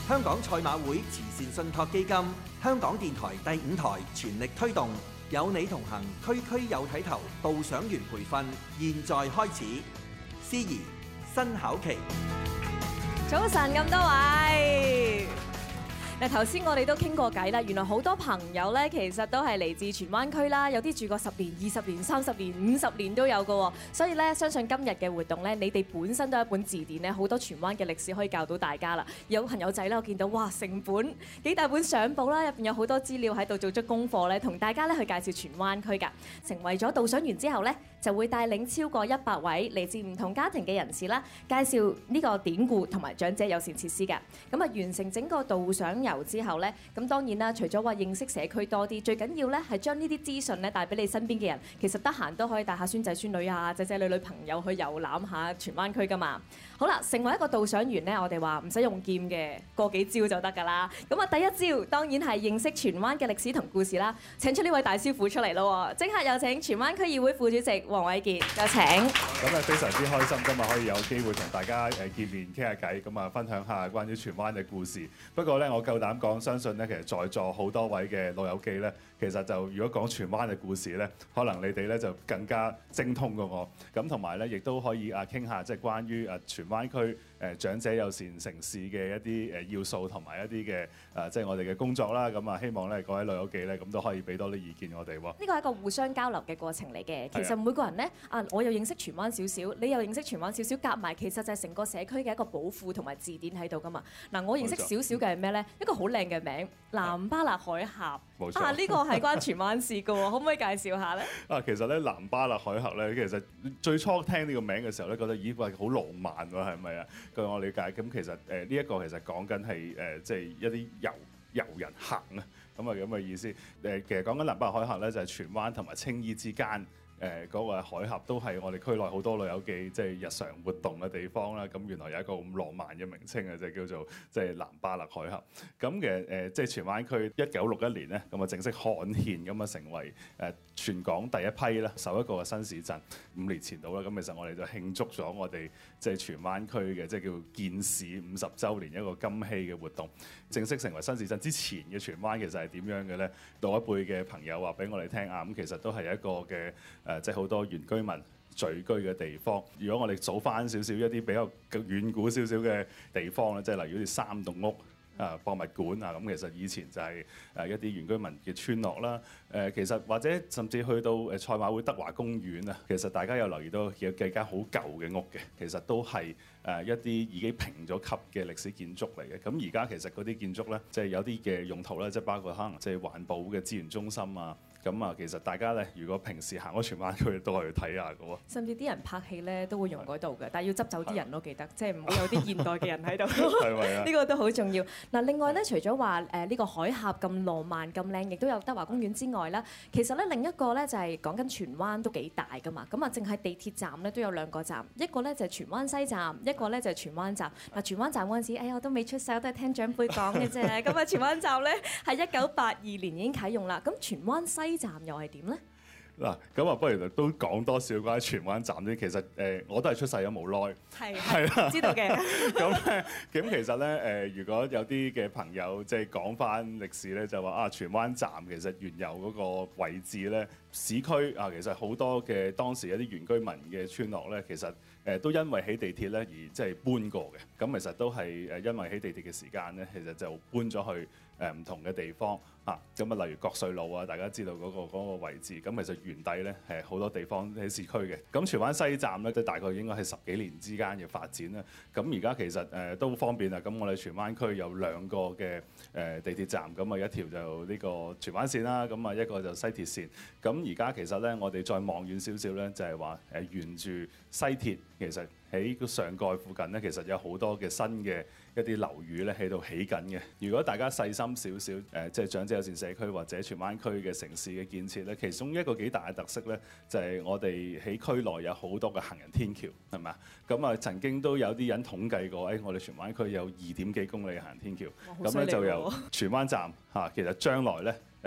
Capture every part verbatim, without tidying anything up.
香港賽馬會慈善信託基金、香港電台第五台全力推動，有你同行，區區有睇頭，導賞員培訓現在開始。司儀辛巧琪。 早晨咁多位。嗱，頭先我哋都傾過偈啦，原來好多朋友咧，其實都係嚟自荃灣區啦，有啲住過十年、二十年、三十年、五十年都有㗎喎，所以咧，相信今日嘅活動咧，你哋本身都有一本字典咧，好多荃灣嘅歷史可以教到大家啦。有朋友仔咧，我見到哇，成本幾大本相簿啦，入邊有好多資料喺度做足功課咧，同大家咧去介紹荃灣區㗎。成為咗導賞員之後咧，就會帶領超過一百位嚟自唔同家庭嘅人士啦，介紹呢個典故同埋長者友善設施㗎。咁啊，完成整個導賞遊之後咧，咁當然啦，除咗話認識社區多啲，最緊要咧係將呢啲資訊咧帶俾你身邊嘅人。其實得閒都可以帶下孫仔孫女啊、仔仔女女朋友去遊覽下荃灣區噶嘛。好啦，成為一個導賞員咧，我哋話唔使用劍嘅，過幾招就得㗎啦。咁啊，第一招當然係認識荃灣嘅歷史同故事啦。請出呢位大師傅出嚟咯，即刻有請荃灣區議會副主席黃偉傑，有請。 咁啊，非常之開心，今日可以有機會同大家誒見面傾下偈，咁啊分享下關於荃灣嘅故事。不過咧，我夠膽講，相信咧，其實在座好多位嘅老友記咧，其實就如果講荃灣嘅故事咧，可能你哋咧就更加精通過我。咁同埋咧，亦都可以啊傾下即係關於啊荃灣區誒長者友善城市嘅一啲誒要素同埋一啲嘅誒即係我哋嘅工作啦。咁啊，希望咧各位老友記咧咁都可以俾多啲意見我哋喎。 呢個係一個互相交流嘅過程嚟嘅。其實每個人咧啊，我又認識荃灣少少，你又認識荃灣少少，夾埋其實就係成個社區嘅一個寶庫同埋字典喺度噶嘛。嗱，我認識少少嘅係咩咧？一個好靚嘅名，藍巴勒海峽。 冇錯。 啊，呢個係關荃灣事嘅喎，可唔可以介紹下咧？ 啊，其實咧藍巴勒海峽咧，其實最初聽呢個名嘅時候咧，覺得咦喂好浪漫喎，係咪啊？據我理解，咁其實誒呢一個其實講緊係誒即係一啲遊遊人行啊，咁啊咁嘅意思。誒其實講緊藍巴勒海峽咧，就係荃灣同埋青衣之間。誒嗰、呃那個海峽都係我哋區內好多老友記即係日常活動嘅地方啦。咁原來有一個咁浪漫嘅名稱啊，就叫做即係藍巴勒海峽。咁嘅誒即係荃灣區一九六一年咧，咁啊正式刊憲，咁啊成為誒、呃、全港第一批啦，首一個嘅新市鎮。五年前到啦，咁其實我哋就慶祝咗我哋即係荃灣區嘅即係叫建市五十週年一個金禧嘅活動。正式成為新市鎮之前嘅荃灣其實係點樣嘅咧？老一輩嘅朋友話俾我哋聽啊，咁其實都係一個嘅。誒，即係好多原居民聚居嘅地方。如果我哋數翻少少一啲比較遠古少少嘅地方咧，即係例如好似三棟屋啊、博物館啊，咁其實以前就係誒一啲原居民嘅村落啦。誒，其實或者甚至去到誒賽馬會德華公園啊，其實大家有留意到有幾間好舊嘅屋嘅，其實都係誒一啲已經評咗級嘅歷史建築嚟嘅。咁而家其實嗰啲建築咧，即係有啲嘅用途咧，即係包括可能即係環保嘅資源中心啊。咁啊，其實大家咧，如果平時行開荃灣區都可以睇下嘅喎。 甚至啲人拍戲咧都會用嗰度嘅，但係要執走啲人咯，記得，即係唔好有啲現代嘅人喺度。 係咪啊？ 呢個都好重要。嗱，另外咧，除咗話誒呢個海峽咁浪漫咁靚，亦都有德華公園之外啦，其實咧另一個咧就係講緊荃灣都幾大㗎嘛。咁啊，淨係地鐵站咧都有兩個站，一個咧就係荃灣西站，一個咧就係荃灣站。嗱，荃灣站嗰陣時，哎呀我都未出世，我都係聽長輩講嘅啫。咁啊，荃灣站咧係一九八二年已經啟用啦。咁荃灣西站又係點咧？ 嗱，咁啊，不如都講多少關於荃灣站啲。其實誒、呃，我都係出世咗冇耐， 係係啦，知道嘅。 咁咧，咁其實咧誒、呃，如果有啲嘅朋友即係講翻歷史咧，就話啊，荃灣站其實原有嗰個位置咧，市區啊，其實好多嘅當時一啲原居民嘅村落咧，其實誒、呃、都因為起地鐵咧而即係搬過嘅。咁其實都係誒因為起地鐵嘅時間咧，其實就搬咗去誒唔同嘅地方嚇。咁啊，例如國稅路啊，大家知道嗰、嗰個嗰個位置。咁其實原底咧係好多地方喺市區嘅。咁荃灣西站咧，都大概應該係十幾年之間嘅發展啦。咁而家其實誒、呃、都方便啦。咁我哋荃灣區有兩個嘅誒、呃、地鐵站，咁啊一條就呢個荃灣線啦，咁啊一個就西鐵線。咁而家其實咧，我哋再望遠少少咧，就係話誒沿住西鐵，其實喺個上蓋附近咧，其實有好多嘅新嘅一啲樓宇咧喺度起緊嘅。如果大家細心少少誒，即係長者友善社區或者荃灣區嘅城市嘅建設咧，其中一個幾大嘅特色咧，就係、是、我哋喺區內有好多嘅行人天橋，係咪啊？咁啊，曾經都有啲人統計過，誒、哎，我哋荃灣區有二點幾公里嘅行人天橋，咁咧就由荃灣站嚇，其實將來咧誒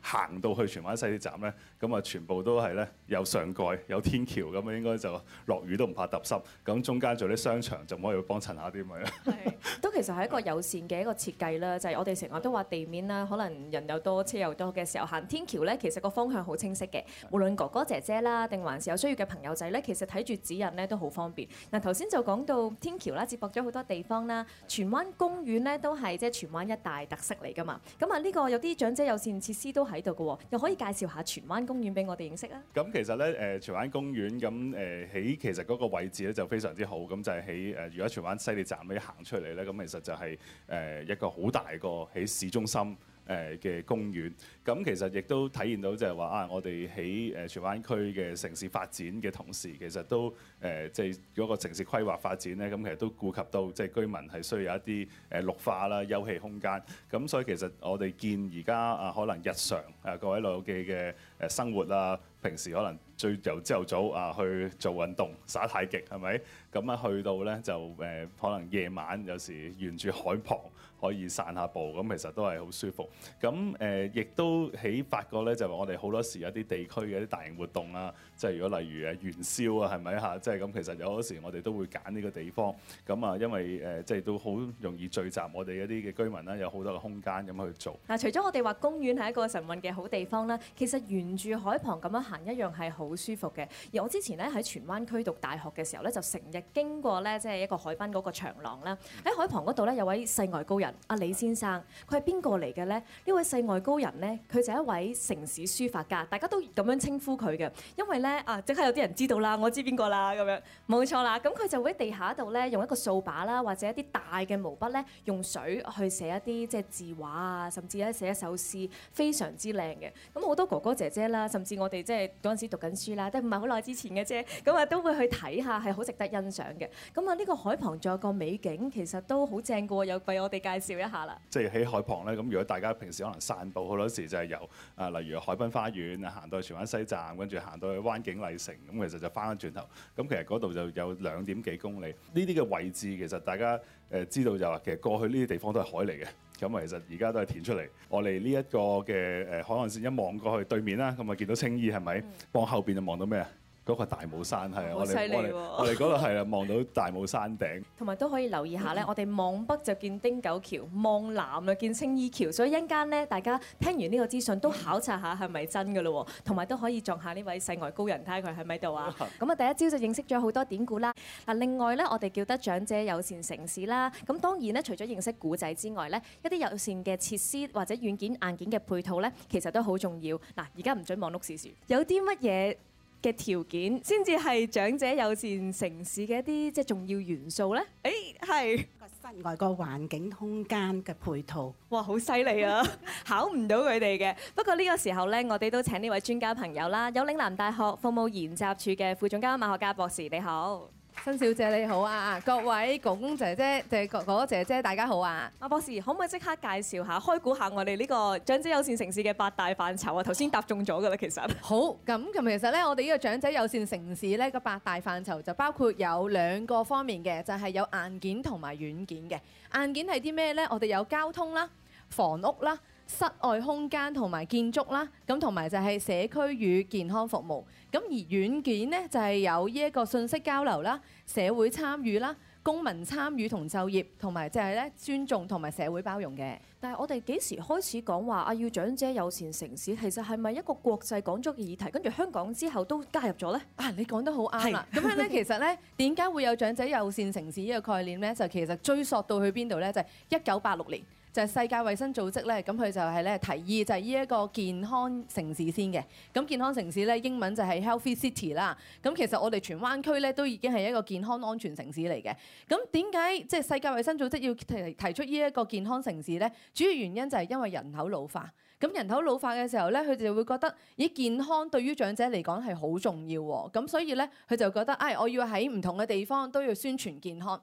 行到去荃灣西鐵站咧，咁啊全部都係咧有上蓋有天橋，咁啊應該就落雨都唔怕揼濕。咁中間做啲商場就唔可以幫襯下啲咪啦。 係，都其實係一個友善嘅一個設計啦，就係、是、我哋成日都話地面啦，可能人又多車又多嘅時候行天橋咧，其實個方向好清晰嘅，無論哥哥姐姐啦，定還是有需要嘅朋友仔咧，其實睇住指引咧都好方便。嗱頭先就講到天橋啦，接駁咗好多地方啦，荃灣公園咧都係即係荃灣一大特色嚟㗎嘛。咁啊呢個有啲長者友善設施都喺度嘅喎，又可以介紹下荃灣公園俾我哋認識啊。 咁其實咧誒荃灣公園咁誒喺其實嗰個位置咧就非常之好，咁就係喺誒如果荃灣西鐵站咧行出嚟咧，咁其實就係誒一個好大個喺市中心誒嘅公園。咁其實亦都體現到就係話啊，我哋喺誒荃灣區嘅城市發展嘅同時，其實都誒即係嗰個城市規劃發展咧，咁其實都顧及到即係居民係需要一啲誒綠化啦、休憩空間。咁所以其實我哋見而家啊，可能日常啊各位老友記嘅誒生活啊，平時可能最由朝頭早啊去做運動、耍太極係咪？咁啊去到咧就誒可能夜晚有時沿住海旁可以散下步，咁其實都係好舒服。咁誒亦都喺發覺咧，就係我哋好多時有啲地區嘅一啲大型活動啊，即係如果例如誒元宵啊，係咪嚇？即係咁，其實有嗰時我哋都會揀呢個地方。咁啊，因為誒即係都好容易聚集我哋一啲嘅居民啦，有好多嘅空間咁去做。 嗱，除咗我哋話公園係一個晨運嘅好地方啦，其實沿住海旁咁樣行一樣係好舒服嘅。而我之前咧喺荃灣區讀大學嘅時候咧，就成日經過咧即係一個海濱嗰個長廊啦。喺海旁嗰度咧有位世外高人阿李先生，佢係邊個嚟嘅咧？呢位世外高人咧，佢就係一位城市書法家，大家都咁樣稱呼佢嘅。因為咧啊，即刻有啲人知道啦，我知邊個啦咁樣，冇錯啦。咁佢就會喺地下度咧用一個掃把啦，或者一啲大嘅毛筆咧，用水去寫一啲即係字畫啊，甚至咧寫一首詩，非常之靚嘅。咁好多哥哥姐姐啦，甚至我哋即係嗰陣時讀緊書啦，都唔係好耐之前嘅啫，咁啊都會去睇下，係好值得欣賞嘅。咁啊呢個海旁仲有個美景，其實都好正嘅喎，又為我哋介紹一下啦。 即係喺海旁咧，咁如果大家平時可能散步，好多時就係由啊，例如海濱花園啊，行到去荃灣西站，跟住行到去灣景麗城，咁其實就翻返轉頭。咁其實嗰度就有兩點幾公里。呢啲嘅位置其實大家誒知道就話，其實過去呢啲地方都係海嚟嘅。咁啊，其實而家都係填出嚟。我哋呢一個嘅誒海岸線一望過去對面啦，咁啊見到青衣係咪？望後邊就望到咩啊？嗰個大帽山係啊，我哋我哋我哋嗰度係啊，望到大帽山頂。同埋都可以留意下咧，我哋望北就見汀九橋，望南就見青衣橋，所以一陣間咧，大家聽完呢個資訊都考察下係咪真㗎咯喎，同埋都可以撞下呢位世外高人，睇下佢喺咪度啊。咁啊，第一朝就認識咗好多典故啦。嗱，另外咧，我哋叫得長者友善城市啦。咁當然咧，除咗認識古仔之外咧，一啲友善嘅設施或者軟件硬件嘅配套咧，其實都好重要。嗱，而家唔准望碌屎屎，有啲乜嘢嘅條件先至係長者友善城市嘅一啲即係重要元素咧？誒係個室外個環境空間嘅配套。 哇，好犀利啊！考唔到佢哋嘅。不過呢個時候咧，我哋都請呢位專家朋友啦，有嶺南大學服務研習處嘅副總監馬學嘉博士，你好。 新小姐你好啊！各位公公姐姐、姐哥哥姐姐，大家好啊！ 馬博士，可唔可以即刻介紹下、開估下我哋呢個長者友善城市嘅八大範疇啊？頭先答中咗㗎啦，其實。 好，咁咁其實咧，我哋呢個長者友善城市咧個八大範疇就包括有兩個方面嘅，就係有硬件同埋軟件嘅。硬件係啲咩咧？我哋有交通啦、房屋啦、室外空間同埋建築啦，咁同埋就係社區與健康服務。咁而軟件呢，就係有呢一個信息交流啦、社會參與啦、公民參與同就業，同埋就係咧尊重同埋社會包容嘅。 但係我哋幾時開始講話啊？要長者友善城市，其實係咪一個國際講咗嘅議題？跟住香港之後都加入咗呢？ 啊，你講得好啱啦！咁樣咧，其實咧點解會有長者友善城市呢個概念咧？就其實追溯到去邊度咧？就係一九八六年。就係世界衛生組織咧，咁佢就係咧提議就係呢一個健康城市先嘅。咁健康城市咧英文就係 Healthy City 啦。咁其實我哋荃灣區咧都已經係一個健康安全城市嚟嘅。咁點解即係世界衛生組織要提提出呢一個健康城市咧？主要原因就係因為人口老化。咁人口老化嘅時候咧，佢哋就會覺得咦，健康對於長者嚟講係好重要喎。咁所以咧佢就覺得唉、哎，我要喺唔同嘅地方都要宣傳健康。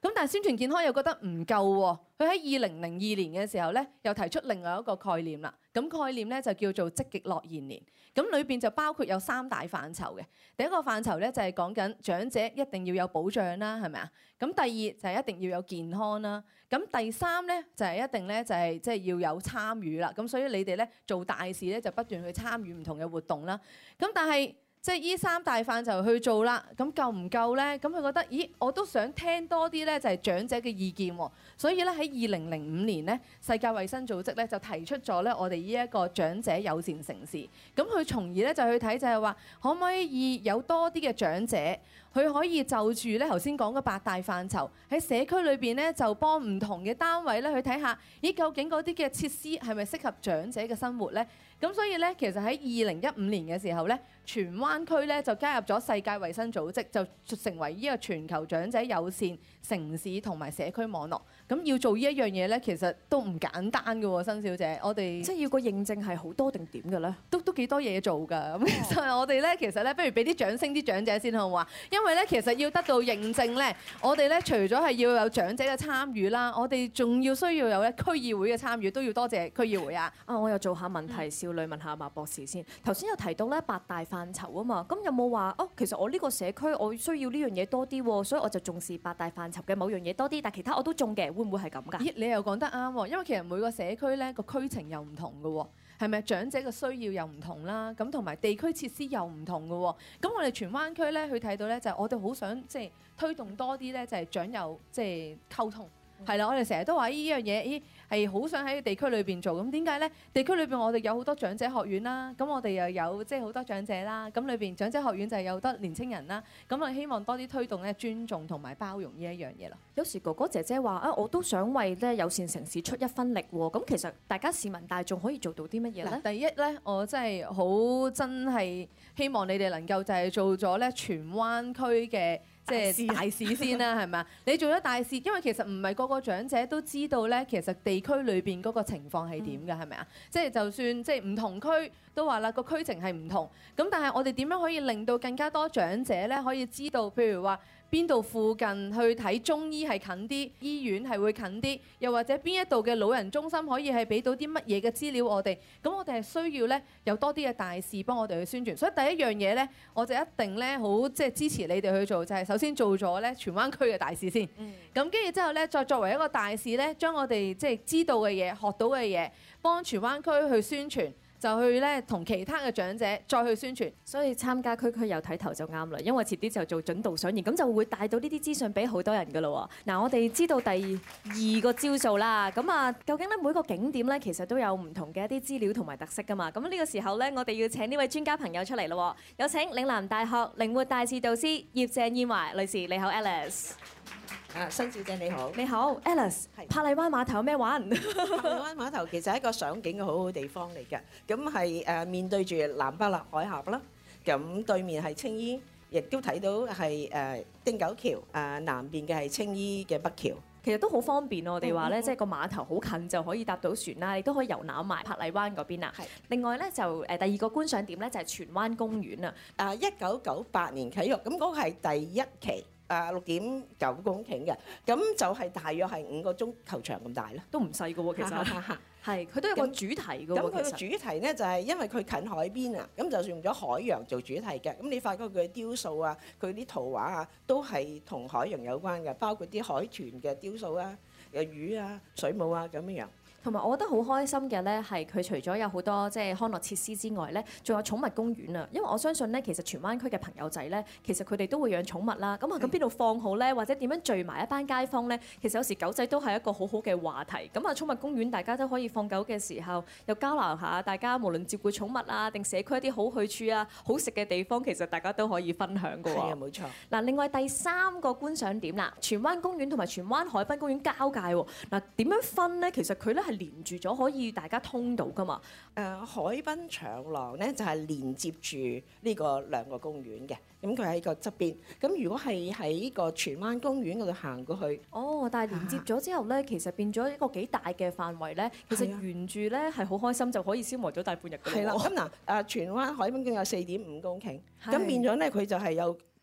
咁但係宣傳健康又覺得唔夠喎。佢喺二零零二年嘅時候咧，又提出另外一個概念啦。咁概念咧就叫做積極樂延年。咁裏邊就包括有三大範疇嘅。第一個範疇咧就係講緊長者一定要有保障啦，係咪啊？咁第二就係一定要有健康啦。咁第三咧就係一定咧就係即係要有參與啦。咁所以你哋咧做大事咧就不斷去參與唔同嘅活動啦。咁但係即係依三大範疇去做啦，咁夠唔夠咧？咁佢覺得，咦，我都想聽多啲咧，就係長者嘅意見喎。所以咧喺二零零五年咧，世界衛生組織咧就提出咗咧我哋呢一個長者友善城市。咁佢從而咧就去睇就係話，可唔可以有多啲嘅長者，佢可以就住咧頭先講嘅八大範疇喺社區裏邊咧就幫唔同嘅單位咧去睇下，咦，究竟嗰啲嘅設施係咪適合長者嘅生活咧？咁所以咧，其實喺二零一五年嘅時候咧，荃灣區咧就加入咗世界衛生組織，就成為呢個全球長者友善城市同埋社區網絡。咁要做呢一樣嘢咧，其實都唔簡單嘅喎，新小姐。我哋即係要個認證係好多定點嘅咧？ 都都幾多嘢做㗎。咁其實我哋咧，其實咧，不如俾啲掌聲啲長者先好唔好啊？因為咧，其實要得到認證咧，我哋咧除咗係要有長者嘅參與啦，我哋仲要需要有咧區議會嘅參與，都要多謝區議會啊。 啊，我又做下問題少女問下馬博士先。頭先有提到咧八大範疇啊嘛，咁有冇話哦？其實我呢個社區我需要呢樣嘢多啲喎，所以我就重視八大範疇嘅某樣嘢多啲，但其他我都中嘅，會唔會係咁㗎？ 咦，你又講得啱喎，因為其實每個社區咧個區情又唔同嘅喎，係咪長者嘅需要又唔同啦？咁同埋地區設施又唔同嘅喎。咁我哋荃灣區咧去睇到咧，就係我哋好想即係推動多啲咧，就係長幼即係溝通。係啦，我哋成日都話呢樣嘢，咦係好想喺地區裏邊做。咁點解咧？地區裏邊我哋有好多長者學院啦，咁我哋又有即係好多長者啦。咁裏邊長者學院就係有好多年青人啦。咁我希望多啲推動咧尊重同埋包容呢一樣嘢咯。 有時哥哥姐姐話啊，我都想為咧友善城市出一分力喎。咁其實大家市民大眾可以做到啲乜嘢咧？ 第一咧，我真係好真係希望你哋能夠就係做咗咧荃灣區嘅。即係大事先啦，係咪啊？你做咗大事，因為其實唔係個個長者都知道咧，其實地區裏邊嗰個情況係點嘅，係咪啊？即係就算即係唔同區都話啦，個區情係唔同。咁但係我哋點樣可以令到更加多長者咧可以知道，譬如話邊度附近去睇中醫係近啲，醫院係會近啲，又或者邊一度嘅老人中心可以係俾到啲乜嘢嘅資料我哋。咁我哋係需要咧有多啲嘅大事幫我哋去宣傳。所以第一樣嘢咧，我就一定咧好即係支持你哋去做，就係首先做咗咧荃灣區嘅大事先。咁跟住之後咧，再作為一個大事咧，將我哋即係知道嘅嘢、學到嘅嘢，幫荃灣區去宣傳。就去咧同其他嘅長者再去宣傳， 所以參加區區有睇頭就啱啦，因為遲啲就做準導賞員，咁就會帶到呢啲資訊俾好多人噶咯喎。嗱，我哋知道第二個招數啦，咁啊，究竟咧每個景點咧其實都有唔同嘅一啲資料同埋特色噶嘛。咁呢個時候咧，我哋要請呢位專家朋友出嚟咯，有請嶺南大學靈活大使導師葉鄭燕華女士，你好 Alice。 啊，新小姐你好， 你好 Alice。 係珀麗灣碼頭有咩玩？ 珀麗灣碼頭其實係一個賞景嘅好好地方嚟嘅，咁係誒面對住南北立海峽啦，咁對面係青衣，亦都睇到係誒汀九橋，誒南邊嘅係青衣嘅北橋。 其實都好方便我哋話咧，即係個碼頭好近就可以搭到船啦，亦都可以遊覽埋珀麗灣嗰邊啦。 係。 另外咧就誒第二個觀賞點咧就係荃灣公園啊。 誒一九九八年啟用，咁嗰個係第一期。誒六點九公頃嘅，咁就係大約係五個中球場咁大啦， 都唔細㗎喎，其實係佢都有個主題㗎喎。 咁佢嘅主題咧就係因為佢近海邊啊，咁就用咗海洋做主題嘅。咁你發覺佢嘅雕塑啊，佢啲圖畫啊，都係同海洋有關嘅，包括啲海豚嘅雕塑啊、嘅魚啊、水母啊咁樣樣。 同埋我覺得好開心嘅咧，係佢除咗有好多即係康樂設施之外咧，仲有寵物公園啊！因為我相信咧，其實荃灣區嘅朋友仔咧，其實佢哋都會養寵物啦。咁啊，咁邊度放好咧？或者點樣聚埋一班街坊咧？其實有時狗仔都係一個好好嘅話題。咁啊，寵物公園大家都可以放狗嘅時候，又交流下大家無論照顧寵物啊，定社區一啲好去處啊、好食嘅地方，其實大家都可以分享㗎喎。 係啊，冇錯。 嗱，另外第三個觀賞點啦，荃灣公園同埋荃灣海濱公園交界喎。嗱，點樣分咧？其實佢咧係連住咗，可以大家通到㗎嘛？ 誒、呃、海濱長廊咧就係、是、連接住呢個兩個公園嘅，咁佢喺個側邊。咁如果係喺個荃灣公園嗰度行過去， 哦，但係連接咗之後咧，其實變咗一個幾大嘅範圍咧。其實沿住咧係好開心，就可以消磨咗大半日㗎。 係啦，咁嗱誒荃灣海濱公園有四點五公頃，咁變咗咧佢就係有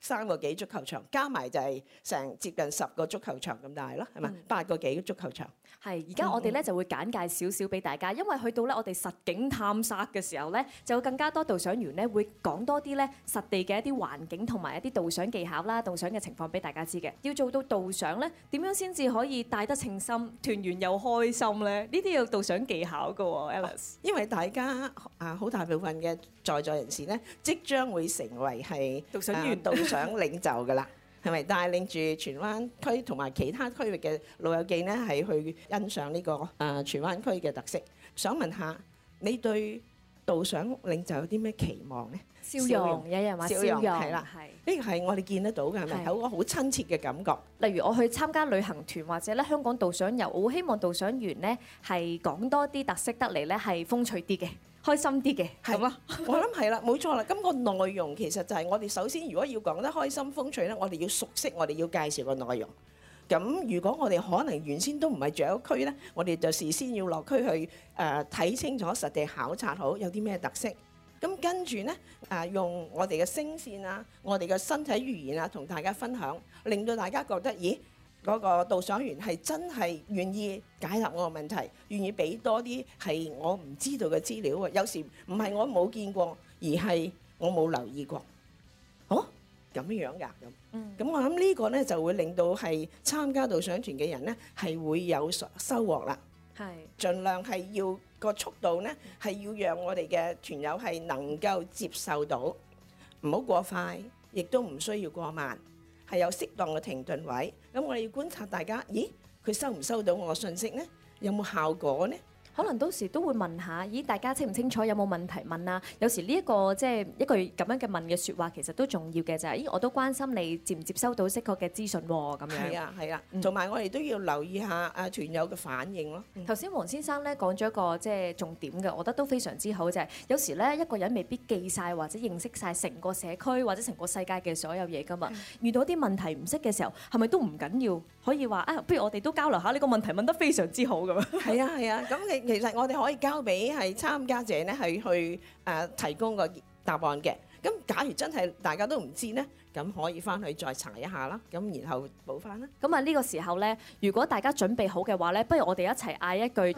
三個幾足球場，加埋就係成接近十個足球場咁大咯，係咪？八個幾足球場。 係，而家我哋咧就會簡介少少俾大家，因為去到咧我哋實景探索嘅時候咧，就有更加多導賞員咧會講多啲咧實地嘅一啲環境同埋一啲導賞技巧啦、導賞嘅情況俾大家知嘅。要做到導賞咧，點樣先至可以帶得稱心、團圓又開心咧？呢啲要導賞技巧㗎喎 ，Alice。 因為大家啊，好大部分嘅在座人士咧，即將會成為係導賞員、 導賞領袖㗎啦。係咪帶領住荃灣區同埋其他區域嘅老友記呢？係去欣賞呢個啊荃灣區嘅特色？想問下你對導賞領袖有啲咩期望呢？ 笑容，有人話笑容係啦，呢個係我哋見得到嘅，係咪有個好親切嘅感覺？ 例如我去參加旅行團或者咧香港導賞遊，我好希望導賞員呢係講多啲特色得嚟咧係風趣啲嘅。開心啲嘅，係嘛？ 我諗係啦，冇錯啦。咁個內容其實就係我哋首先，如果要講得開心風趣咧，我哋要熟悉我哋要介紹個內容。咁如果我哋可能原先都唔係住喺區咧，我哋就事先要落區去誒睇清楚實地考察好有啲咩特色。咁跟住咧誒用我哋嘅聲線啊，我哋嘅身體語言啊，同大家分享，令到大家覺得咦？嗰個導賞員係真係願意解答我個問題，願意俾多啲係我唔知道嘅資料啊！有時唔係我冇見過，而係我冇留意過。哦，咁樣㗎咁。嗯。咁我諗呢個咧就會令到係參加導賞團嘅人咧係會有收穫啦。係。盡量係要個速度咧係要讓我哋嘅團友係能夠接受到，唔好過快，亦都唔需要過慢。係有適當嘅停頓位，咁我哋要觀察大家，咦，佢收唔收到我嘅信息呢？有冇效果呢？ 可能到時都會問下，咦，大家清唔清楚？有冇問題問啊？有時呢一個即係一句咁樣嘅問嘅説話，其實都重要嘅就係，咦，我都關心你接唔接收到適確嘅資訊喎，咁樣。 係啊，係啊，同埋我哋都要留意下啊團友嘅反應咯。 頭先黃先生咧講咗一個即係重點嘅，我覺得都非常之好，就係有時咧一個人未必記晒或者認識晒成個社區或者成個世界嘅所有嘢噶嘛。遇到啲問題唔識嘅時候，係咪都唔緊要？可以話啊，不如我哋都交流下呢個問題問得非常之好咁樣。 係啊，係啊，咁其其實我哋可以交俾係參加者咧，係去誒提供個答案嘅。咁假如真係大家都唔知呢，咁可以翻去再查一下啦。咁然後補翻啦。 咁啊呢個時候呢，如果大家準備好嘅話呢，不如我哋一齊嗌一句。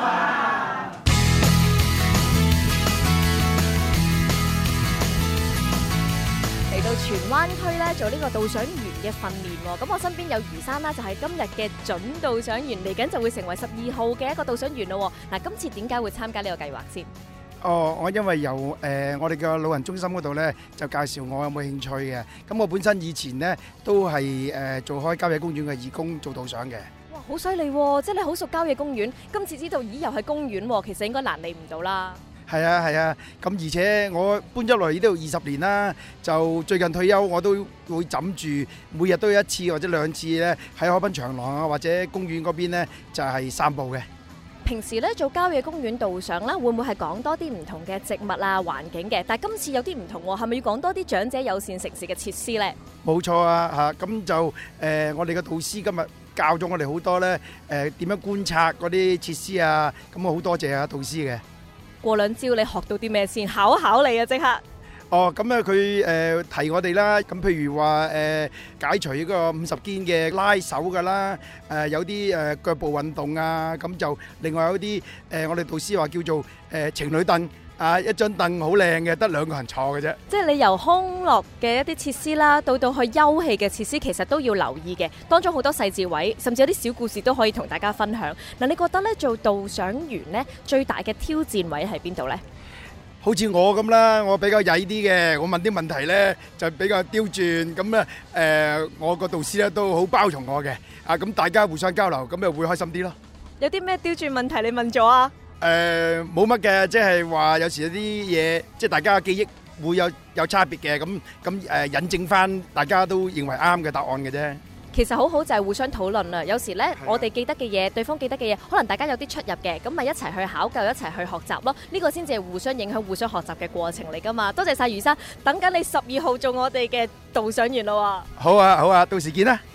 嚟到荃灣區咧做呢個導賞員嘅訓練喎，咁我身邊有余生啦，就係今日嘅準導賞員，嚟緊就會成為十二號嘅一個導賞員咯。嗱，今次點解會參加呢個計劃先？ 哦，我因為由誒、呃、我哋嘅老人中心嗰度咧，就介紹我有冇興趣嘅。咁我本身以前咧都係誒、呃、做開郊野公園嘅義工，做導賞嘅。 哇，好犀利喎！即係你好熟郊野公園，今次知道咦又係公園喎，其實應該難離唔到啦。 係啊係啊，咁而且我搬咗落嚟呢度二十年啦，就最近退休我都會枕住每日都有一次或者兩次咧喺海濱長廊啊或者公園嗰邊咧就係散步嘅。 平時咧做郊野公園導賞啦，會唔會係講多啲唔同嘅植物啊環境嘅？但係今次有啲唔同喎，係咪要講多啲長者友善城市嘅設施咧？ 冇錯啊嚇，咁就誒我哋嘅導師今日教咗我哋好多咧誒點樣觀察嗰啲設施啊，咁我好多謝啊導師嘅。 過兩招你學到啲咩先？考一考你啊！即刻。 哦，咁咧佢誒提我哋啦，咁譬如話誒解除呢個五十肩嘅拉手㗎啦，誒有啲誒腳部運動啊，咁就另外有啲誒我哋導師話叫做誒情侶凳啊，一張凳好靚嘅，得兩個人坐嘅啫。 即係你由康樂嘅一啲設施啦，到到去休憩嘅設施，其實都要留意嘅，當中好多細節位，甚至有啲小故事都可以同大家分享。嗱，你覺得咧做導賞員咧最大嘅挑戰位喺邊度咧？ 好似我咁啦，我比較曳啲嘅，我問啲問題咧就比較刁鑽，咁咧誒我個導師咧都好包容我嘅，啊咁大家互相交流，咁就會開心啲咯。 有啲咩刁鑽問題你問咗啊？ 誒冇乜嘅，即係話有時有啲嘢，即係大家嘅記憶會有有差別嘅，咁咁誒引證翻大家都認為啱嘅答案嘅啫。 其實好好就係互相討論啦。有時咧，我哋記得嘅嘢，對方記得嘅嘢，可能大家有啲出入嘅，咁咪一齊去考究，一齊去學習咯。呢個先至係互相影響、互相學習嘅過程嚟噶嘛。多謝晒余生，等緊你十二號做我哋嘅導賞員咯。 好啊，好啊，到時見啦。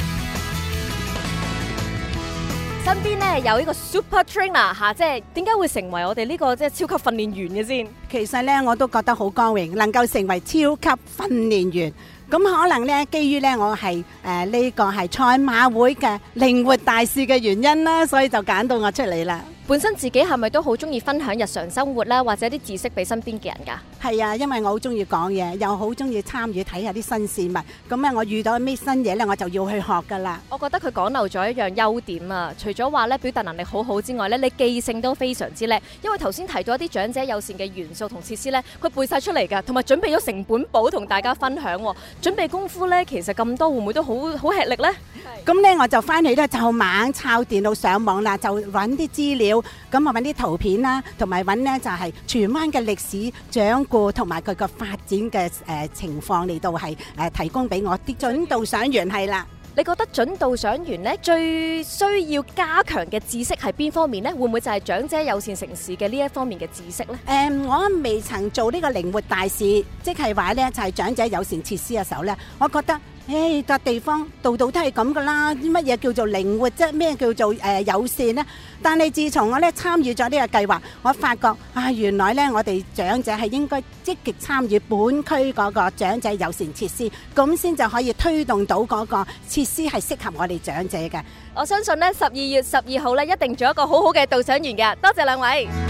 身邊咧有呢個 super trainer 嚇，即係點解會成為我哋呢個即係超級訓練員嘅先？ 其實咧，我都覺得好光榮，能夠成為超級訓練員。 咁可能咧，基於咧我係誒呢個係賽馬會嘅靈活大使嘅原因啦，所以就揀到我出嚟啦。 本身自己係咪都好中意分享日常生活啦，或者啲知識俾身邊嘅人㗎？ 係啊，因為我好中意講嘢，又好中意參與睇下啲新事物。咁咧，我遇到咩新嘢咧，我就要去學㗎啦。 我覺得佢講漏咗一樣優點啊！除咗話咧表達能力好好之外咧，你記性都非常之叻。因為頭先提到一啲長者友善嘅元素同設施咧，佢背晒出嚟㗎，同埋準備咗成本簿同大家分享喎。準備功夫咧，其實咁多會唔會都好好吃力咧？ 咁咧我就翻去咧就猛抄電腦上網啦，就揾啲資料，咁啊揾啲圖片啦，同埋揾咧就係荃灣嘅歷史掌故同埋佢個發展嘅誒情況嚟到係誒提供俾我啲準導賞員係啦。 你覺得準導賞員咧最需要加強嘅知識係邊方面咧？會唔會就係長者友善城市嘅呢一方面嘅知識咧？ 誒，我未曾做呢個靈活大使，即係話咧就係長者友善設施嘅時候咧，我覺得。誒，笪地方度度都係咁噶啦，啲乜嘢叫做靈活啫？咩叫做誒友善呢？但係自從我咧參與咗呢個計劃，我發覺啊，原來咧我哋長者係應該積極參與本區嗰個長者友善設施，咁先就可以推動到嗰個設施係適合我哋長者嘅。 我相信咧十二月十二號咧一定做一個好好嘅導賞員嘅，多謝兩位。